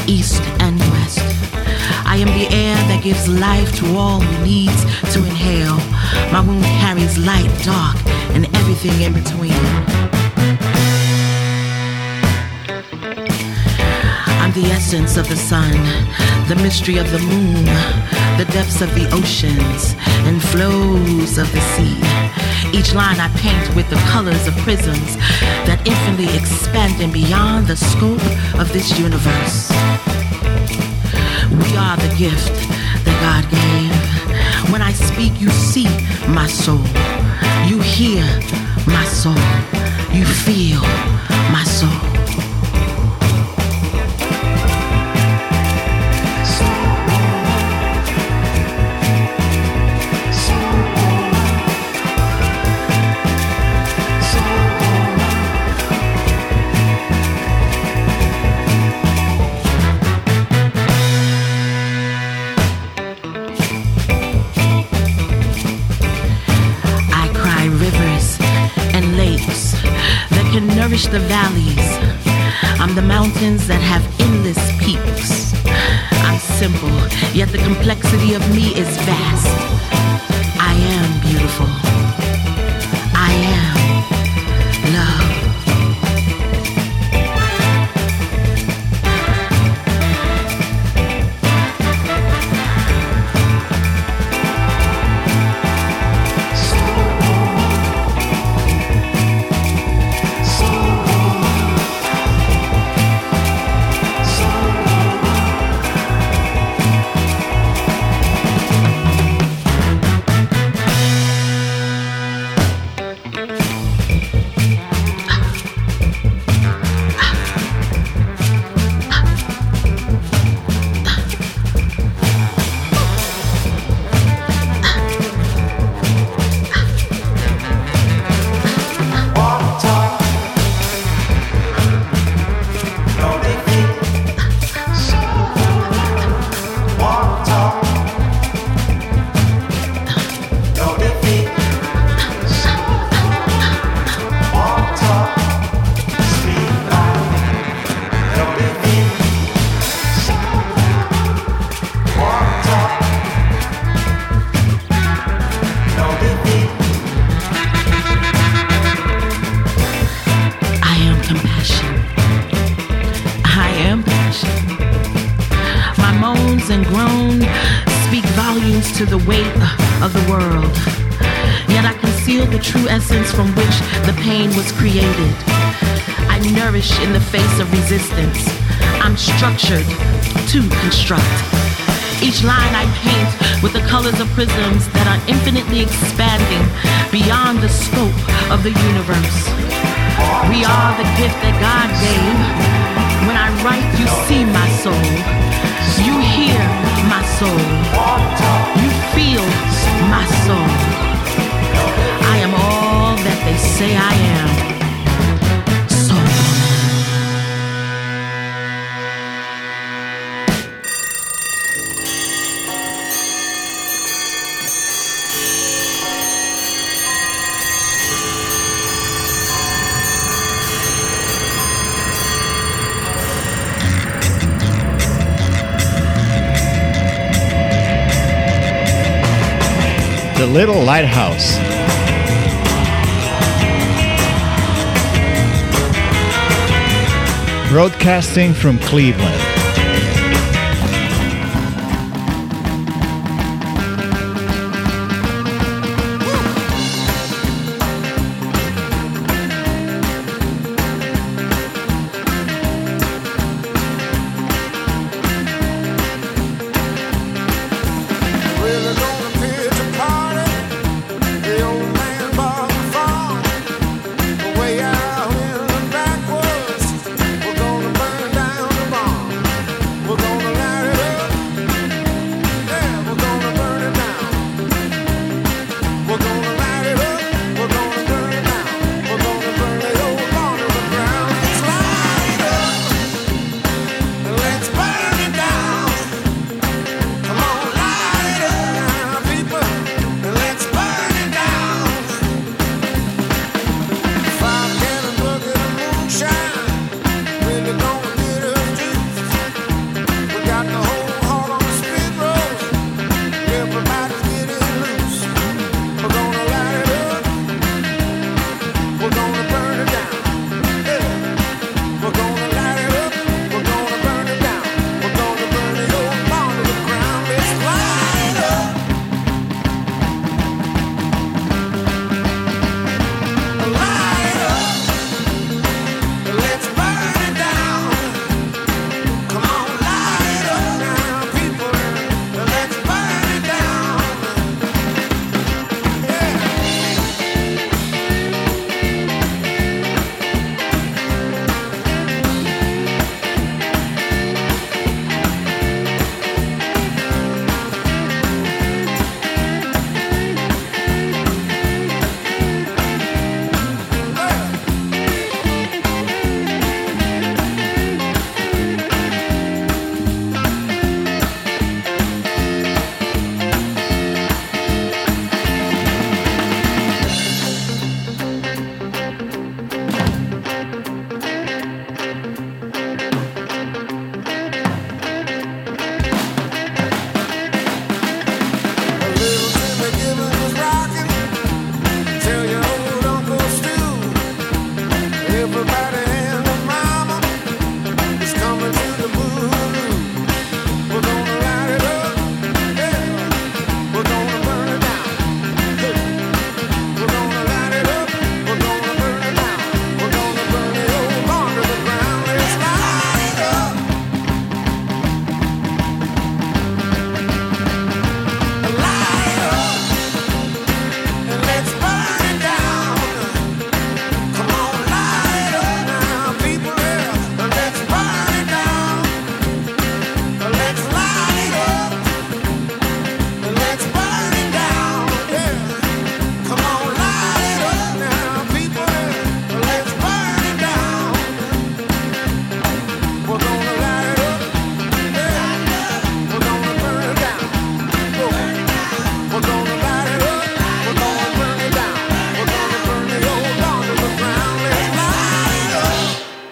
east and west. I am the air that gives life to all who needs to inhale. My womb carries light, dark, and everything in between. I'm the essence of the sun, the mystery of the moon, the depths of the oceans, and flows of the sea. Each line I paint with the colors of prisms that infinitely expanding beyond the scope of this universe. We are the gift that God gave. When I speak, you see my soul. You hear my soul. You feel my soul. Nourish the valleys. I'm the mountains that have endless peaks. I'm simple, yet the complexity of me is vast. I am beautiful. I am love. And groan speak volumes to the weight of the world. Yet I conceal the true essence from which the pain was created. I nourish in the face of resistance. I'm structured to construct. Each line I paint with the colors of prisms that are infinitely expanding beyond the scope of the universe. We are the gift that God gave. When I write, you see my soul. You hear my soul. You feel my soul. I am all that they say I am. The Little Lighthouse. Broadcasting from Cleveland. Way out in the backwoods, we're gonna burn down the barn.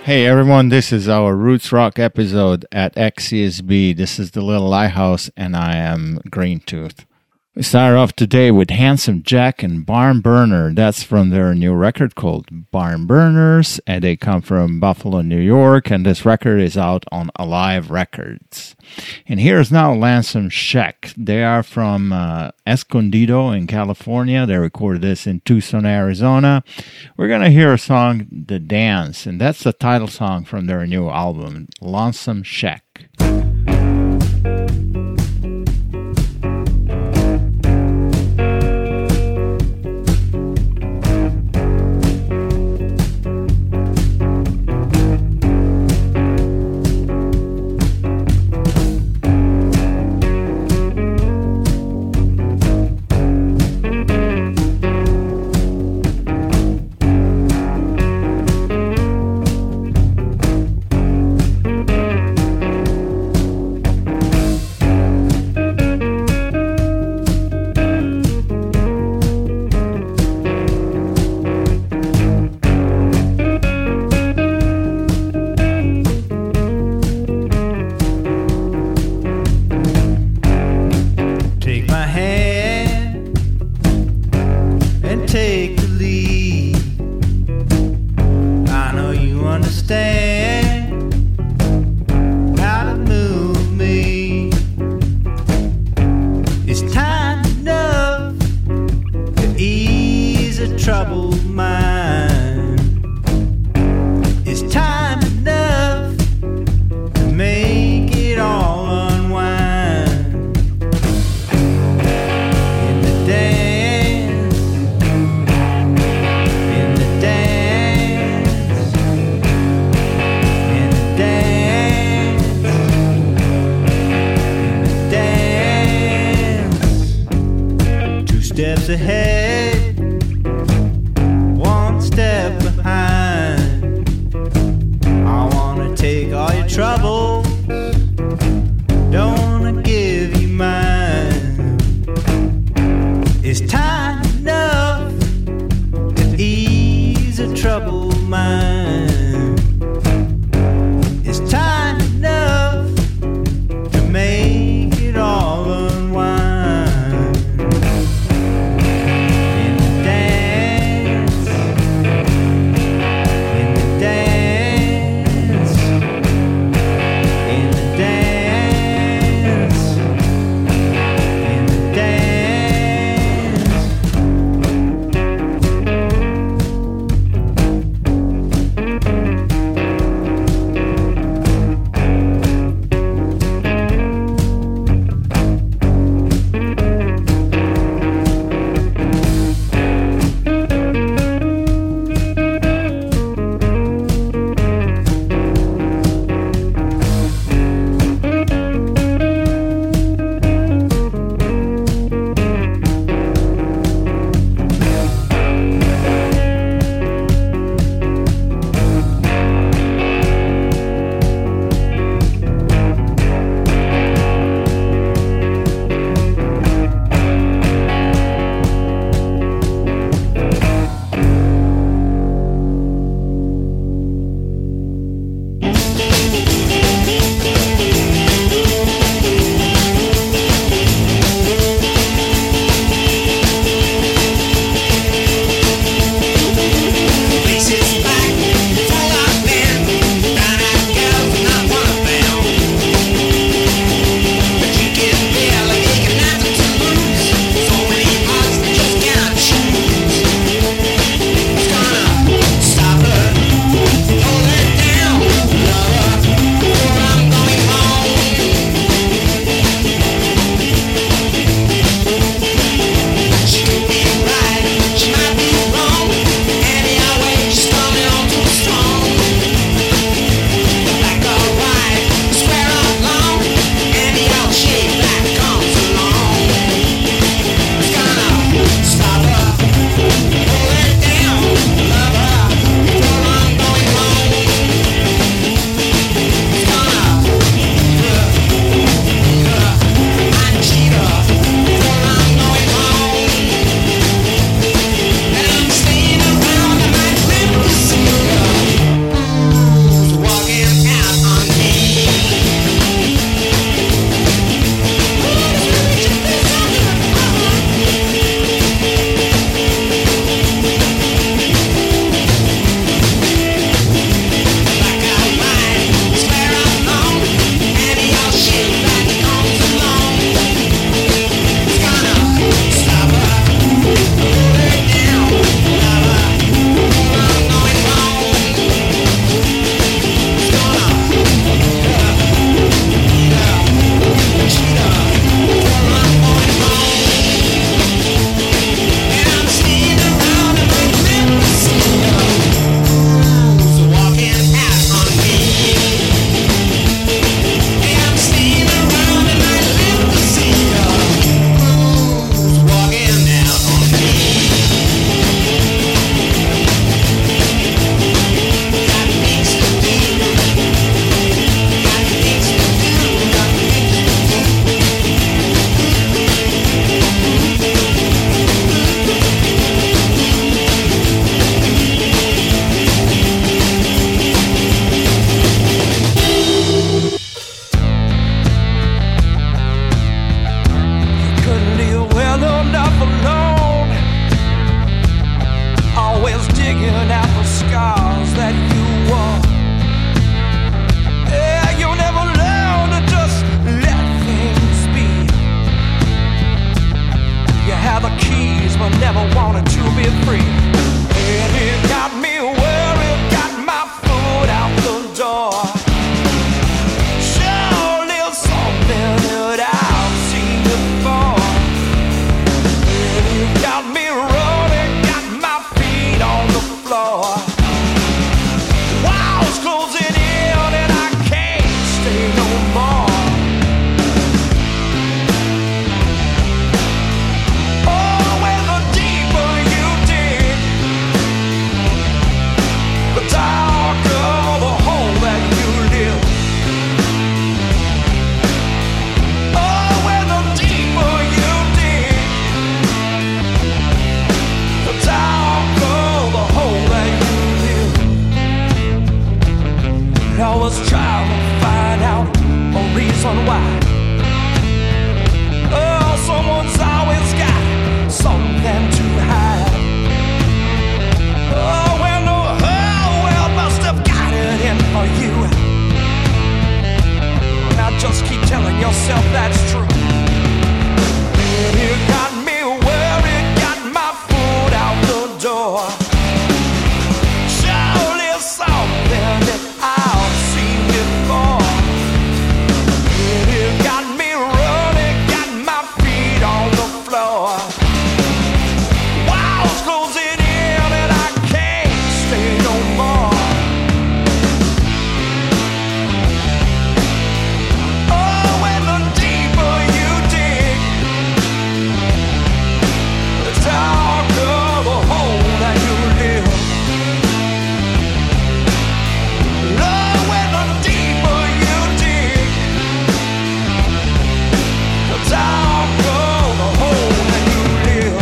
Hey everyone, this is our Roots Rock episode at XCSB. This is the Little Lighthouse, and I am Green Tooth. We start off today with Handsome Jack and Barn Burner. That's from their new record called Barn Burners, and they come from Buffalo, New York, and this record is out on Alive Records. And here's now Lonesome Shack. They are from Escondido in California. They recorded this in Tucson, Arizona. We're going to hear a song, The Dance, and that's the title song from their new album, Lonesome Shack. Steps ahead, one step behind. I wanna take all your troubles, don't wanna give you mine. It's time enough to ease a troubled mind. It's time enough to make it all unwind. wanted to be free. And it got me where it got my foot out the door. Surely something that I've seen before. And it got me running, got my feet on the floor. Walls closing in and I can't stay no more. I was trying to find out a reason why. Oh, someone's always got something to hide. Oh, well, the whole world must have got it in for you. Now just keep telling yourself that's true. It got me where it got my foot out the door. Surely something that I've seen before. It got me running, got my feet on the floor. Walls closing in and I can't stay no more. Oh, and the deeper you dig, the darker the hole that you live. Love, when the deeper you dig, the darker the hole that you live.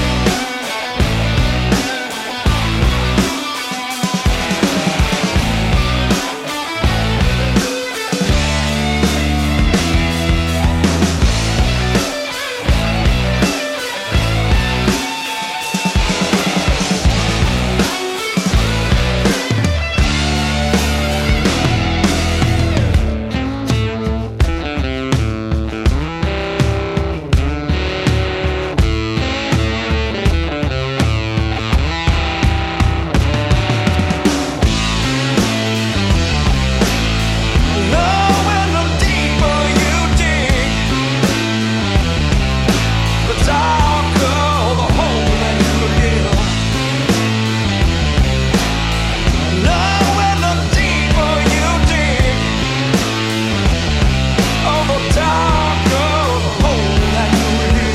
Love, when the deeper you dig, the darker the hole that you live. Love, when the deeper you dig, oh, the darker the hole that you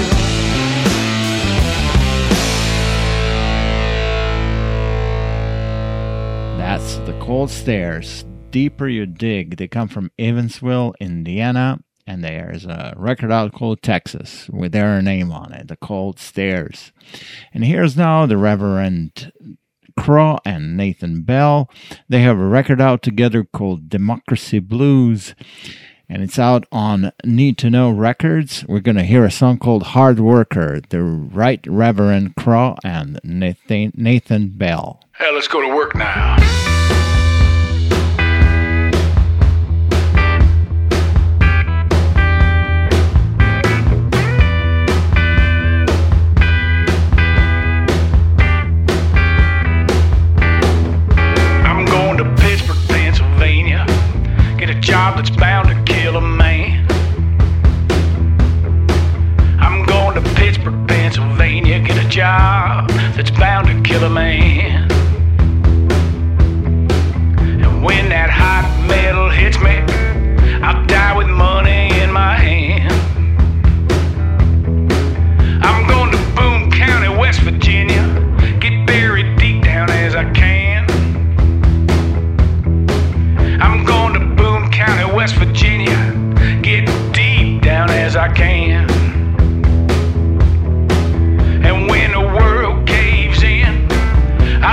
live. That's The Cold Stairs. Deeper You Dig. They come from Evansville, Indiana, and there's a record out called Texas with their name on it, The Cold Stairs. And here's now the Reverend Crow and Nathan Bell. They have a record out together called Democracy Blues, and it's out on Need to Know Records. We're going to hear a song called Hard Worker, the Right Reverend Crow and Nathan Bell. Hey, let's go to work now. I'm going to Pittsburgh, Pennsylvania. Get a job that's bound to kill a man. I'm going to Pittsburgh, Pennsylvania. Get a job that's bound to kill a man. And when that hot metal hits me, I'll die with money in my hand. I'm going to Boone County, West Virginia. Get buried deep down as I can. I'm going to Boone County, West Virginia. Get deep down as I can. And when the world caves in,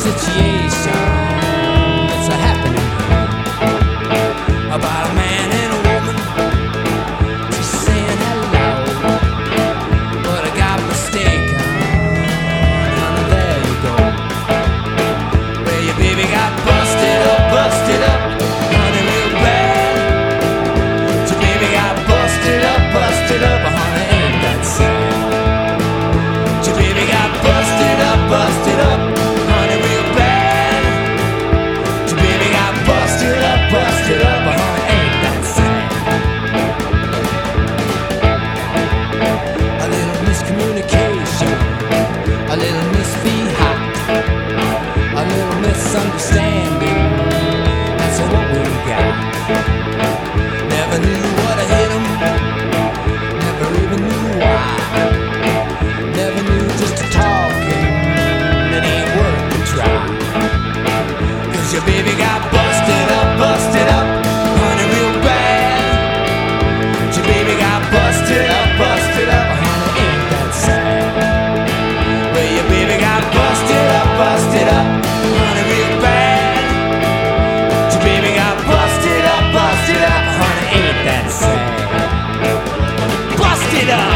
situation that's a happening about a man and a woman just saying hello, but I got mistaken. And there you go, where your baby got busted up, honey, real bad. Your baby got busted up, honey, ain't that sad? Your baby got busted up, honey, real bad. Your baby got busted up, honey, ain't that sad? A little miscommunication, a little misbehap, a little misunderstanding. That's what we got. Never knew what hit him, never even knew why. Never knew just to talking, it ain't worth the try. 'Cause your baby got busted up, honey, real bad. Your baby got busted up, honey, ain't that sad? Well, your baby got busted up, honey, real bad. Your baby got busted up, honey, ain't that sad? Busted up!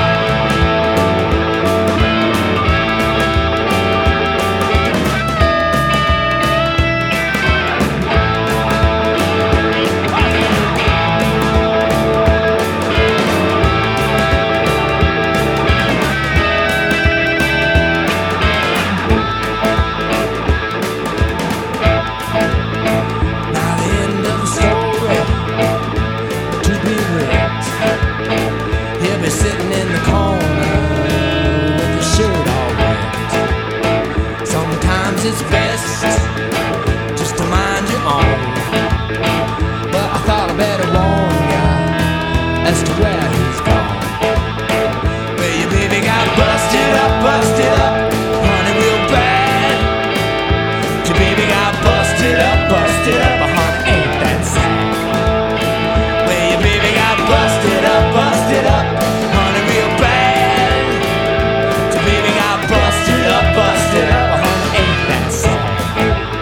Now the end of the story to be read. He'll be sitting in the corner with his shirt all wet. Sometimes it's best just to mind your own, but I thought I better warn ya as to where he's gone. Well, your baby got busted up, honey, real bad. Your baby got busted up, honey, ain't that sad? Well, your baby got busted up, honey, real bad. Your baby got busted up, honey, ain't that sad?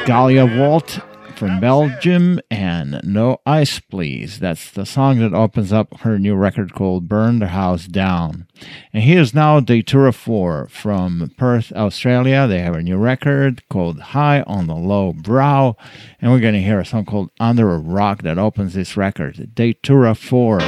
Galia Walt from Belgium and No Ice Please. That's the song that opens up her new record called Burn the House Down. And here's now Datura 4 from Perth, Australia. They have a new record called High on the Low Brow. And we're going to hear a song called Under a Rock that opens this record. Datura 4.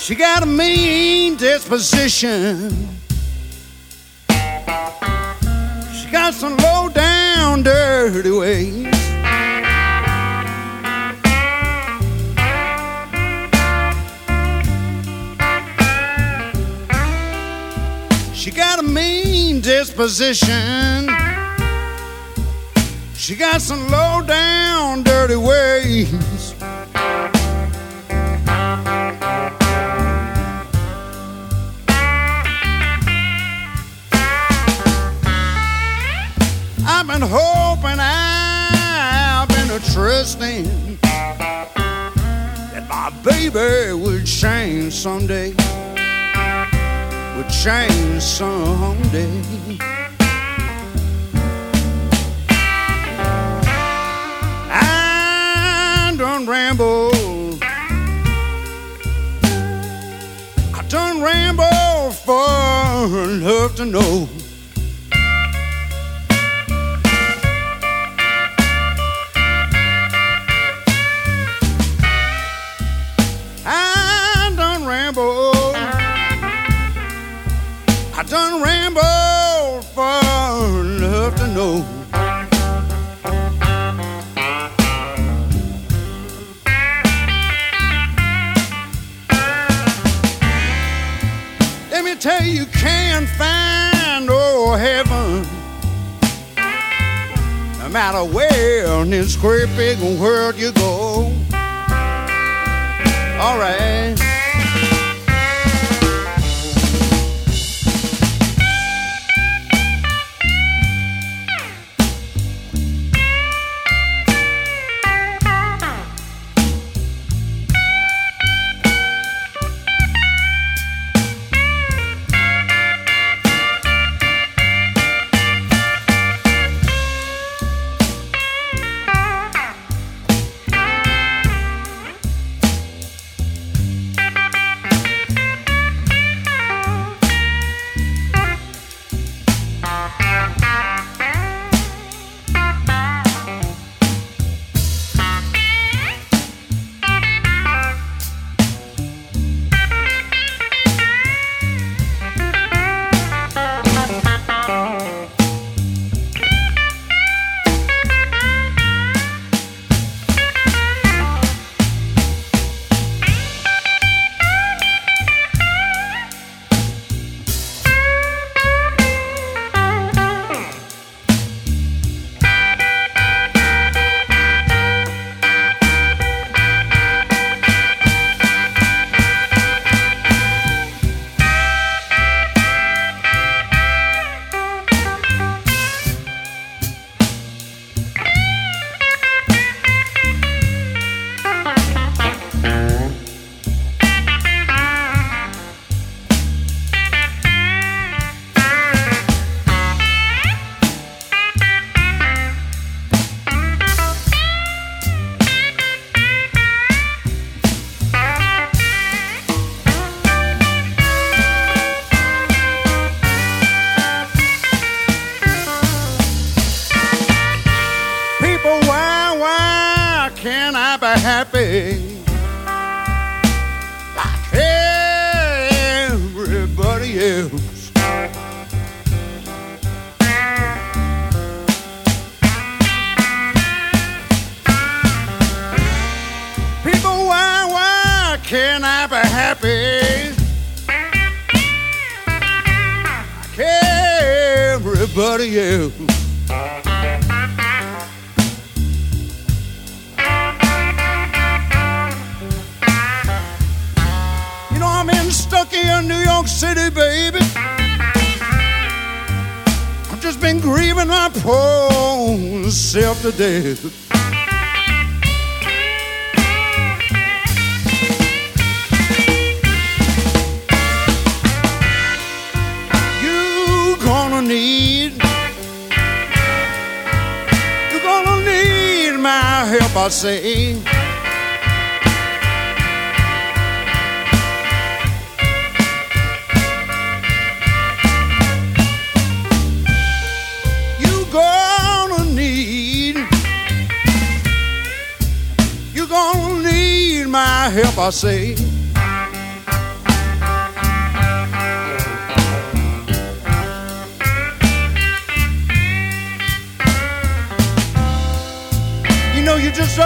She got a mean disposition. She got some low down dirty ways. She got a mean disposition. She got some low down dirty ways. I've been hoping, I've been trusting that my baby would change someday. Would change someday. I done rambled. I done rambled for love to know. I done rambled for love to know. Let me tell you, can't find no heaven, no matter where in this great big world you go. All right. Happy like everybody else. People, why can't I be happy like everybody else? Stuck here in New York City, baby. I've just been grieving my poor self to death. You're gonna need my help, I say. My help, I say.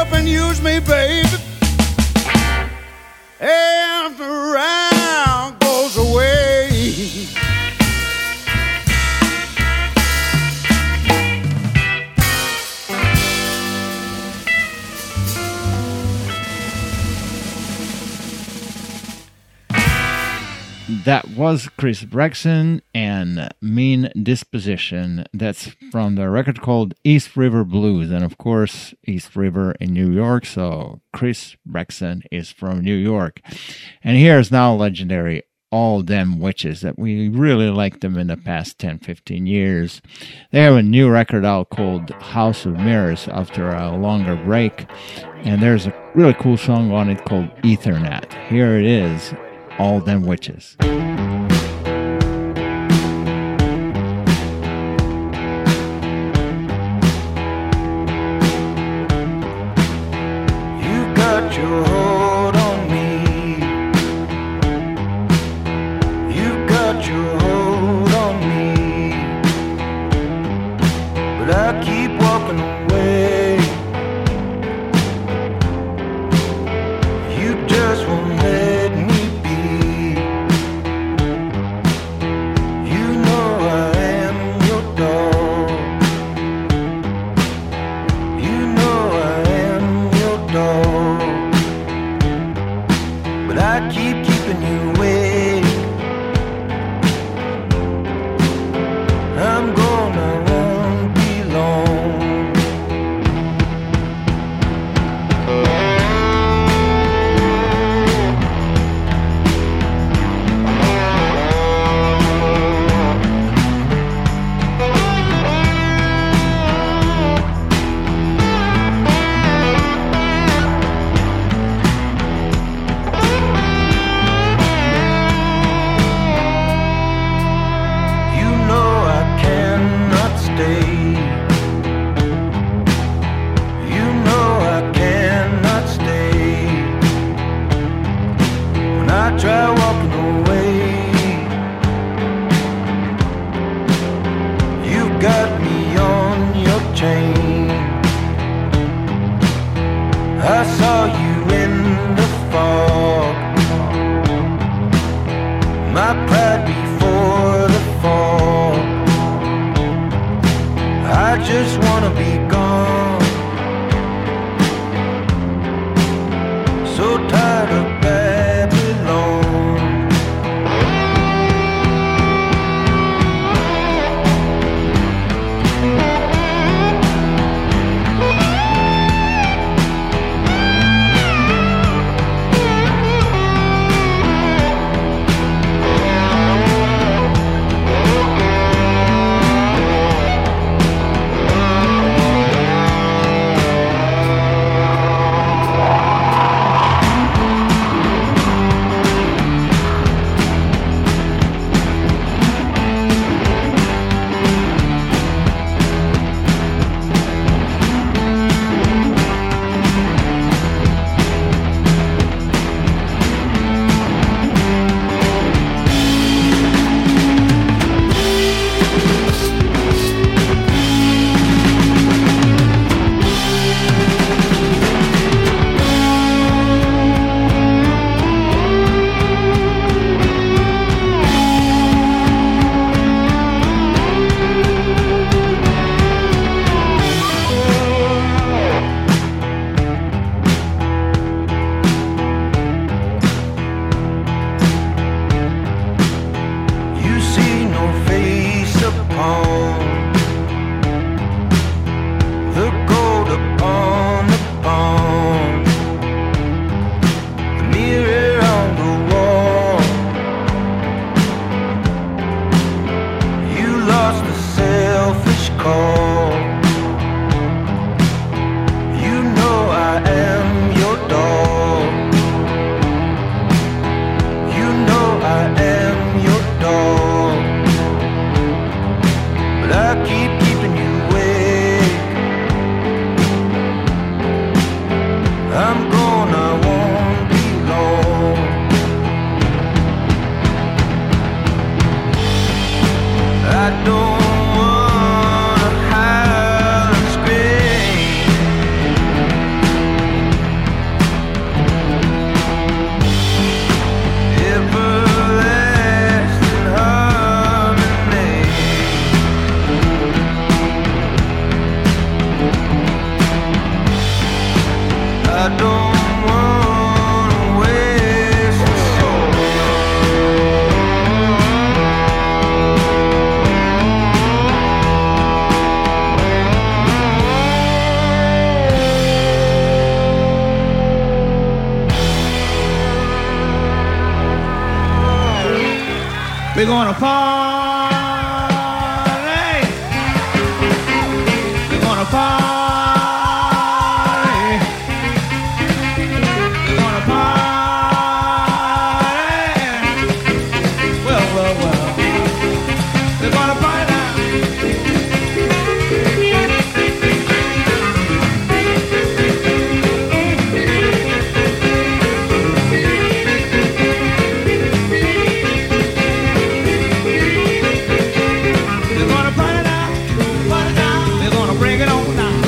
up and use me, baby. After round goes away. That was Chris Bregson and Mean Disposition. That's from the record called East River Blues. And of course, East River in New York. So Chris Bregson is from New York. And here's now legendary All Them Witches that we really liked them in the past 10, 15 years. They have a new record out called House of Mirrors after a longer break. And there's a really cool song on it called Ethernet. Here it is. All Them Witches. You got your hold on me. You got your hold on me. But I keep walking away. You just won't let me. We're gonna party. We're gonna party. We're gonna party. Well. We're gonna party now. We're gonna party now. We're gonna bring it on now.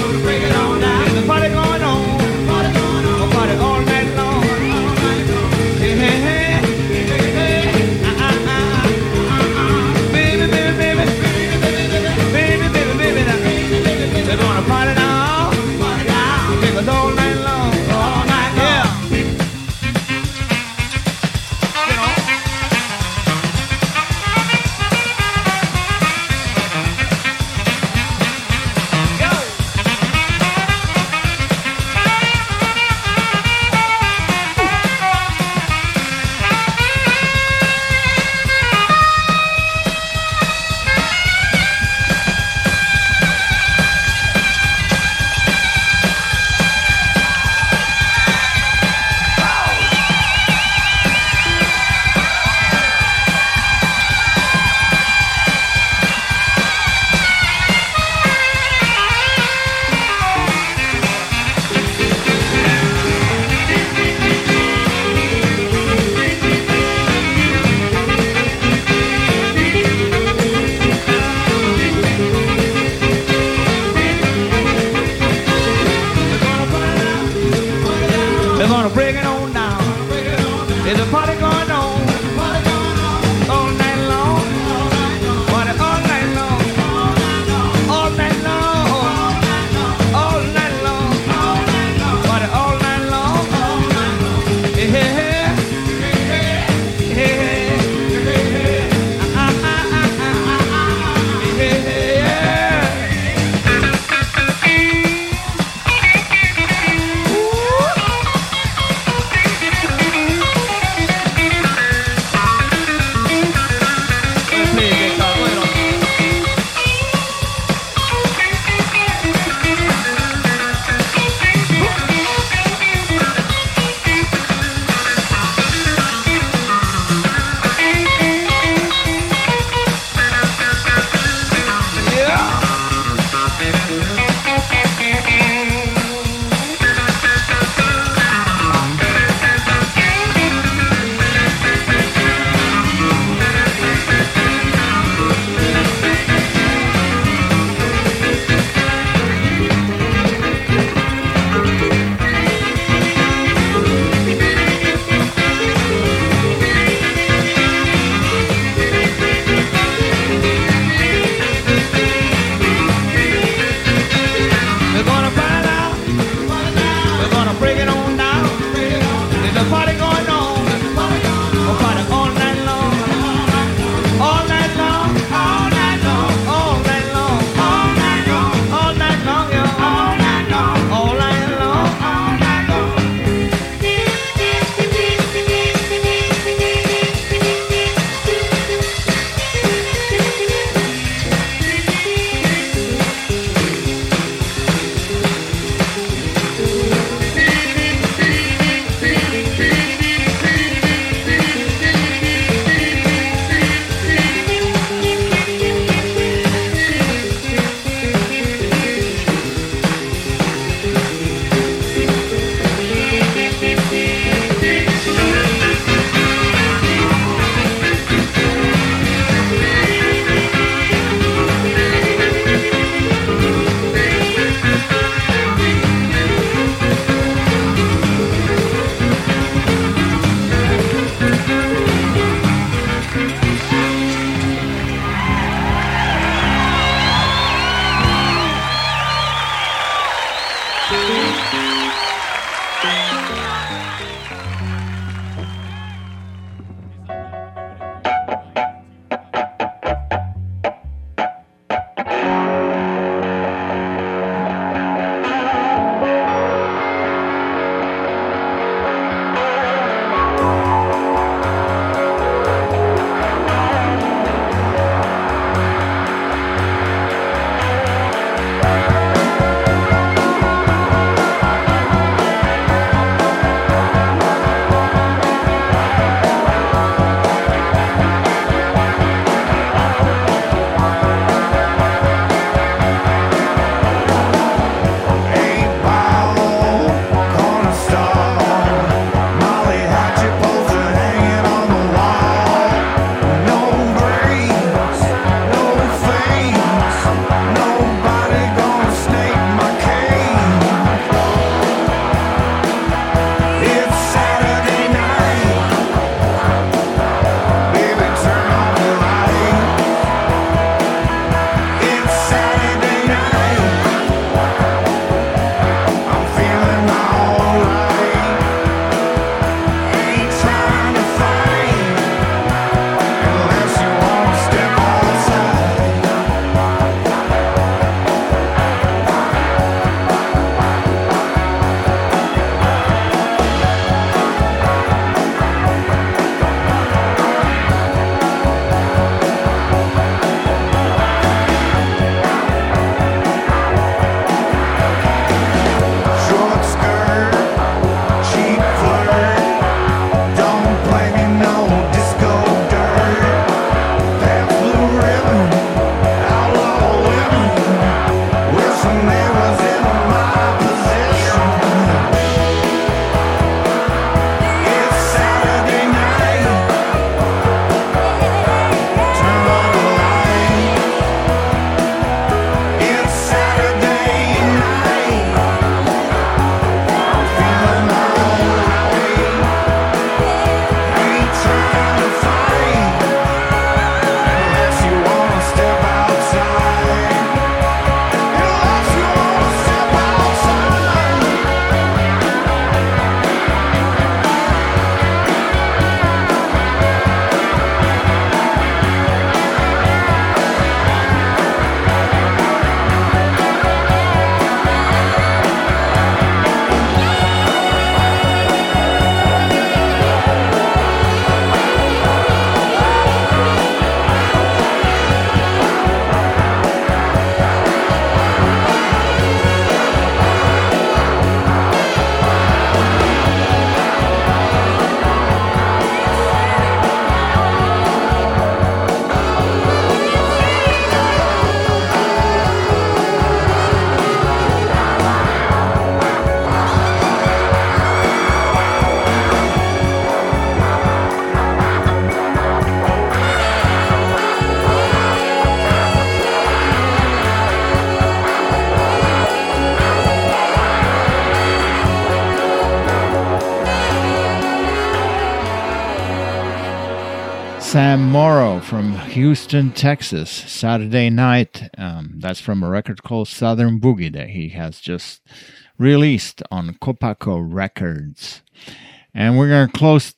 Sam Morrow from Houston, Texas, Saturday Night. That's from a record called Southern Boogie that he has just released on Copaco Records. And we're going to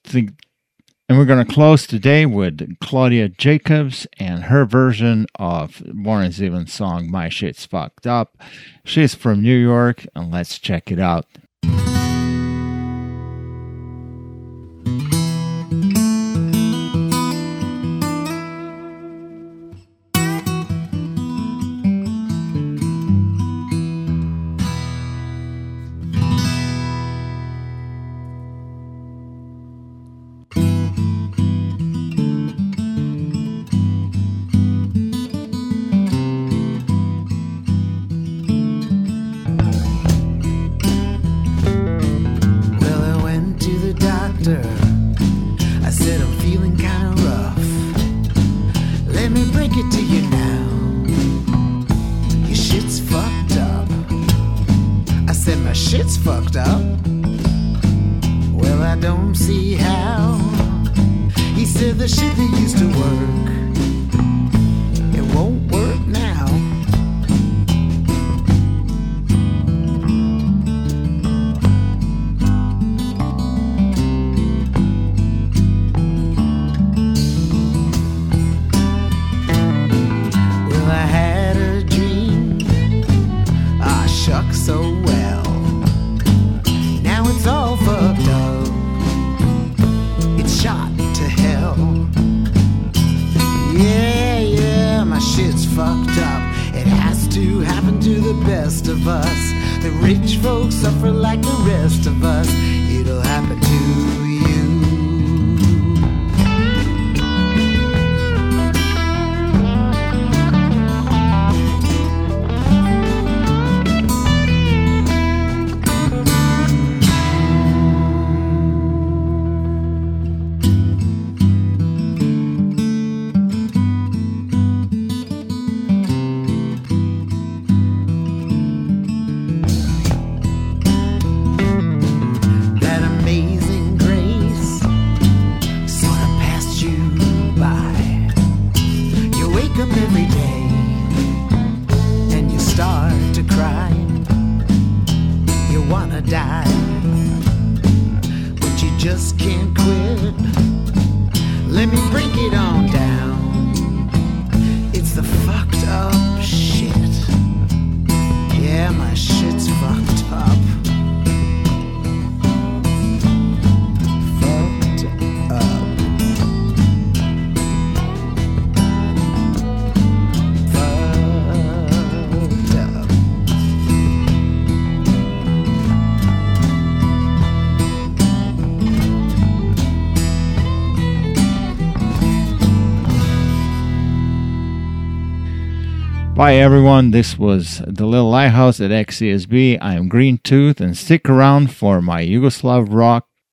close today with Claudia Jacobs and her version of Warren Zevon's song My Shit's Fucked Up. She's from New York, and let's check it out. I said I'm feeling kinda rough. Let me break it to you now. Your shit's fucked up. I said my shit's fucked up. Well, I don't see how. He said the shit that used to work, it won't work now. So well, now it's all fucked up. It's shot to hell. Yeah, my shit's fucked up. It has to happen to the best of us. The rich folks suffer like the rest of us. It'll happen to you. Bye everyone, this was The Little Lighthouse at XCSB. I am Green Tooth, and stick around for my Yugoslav rock